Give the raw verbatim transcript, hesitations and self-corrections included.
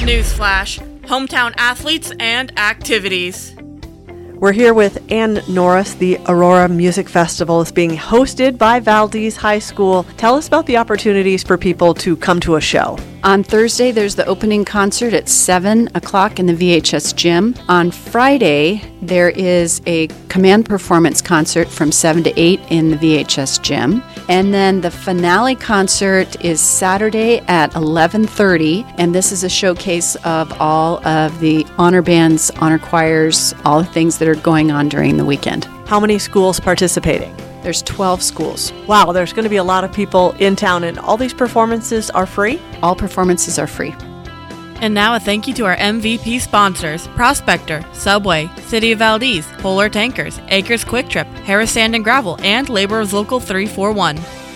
Newsflash: hometown athletes and activities. We're here with Ann Norris. The Aurora Music Festival is being hosted by Valdez High School. Tell us about the opportunities for people to come to a show. On Thursday, there's the opening concert at seven o'clock in the V H S gym. On Friday, there is a command performance concert from seven to eight in the V H S gym. And then the finale concert is Saturday at eleven thirty, and this is a showcase of all of the honor bands, honor choirs, all the things that are going on during the weekend. How many schools participating? There's twelve schools. Wow, there's going to be a lot of people in town, and all these performances are free? All performances are free. And now a thank you to our M V P sponsors: Prospector, Subway, City of Valdez, Polar Tankers, Acres Quick Trip, Harris Sand and Gravel, and Laborers Local three four one.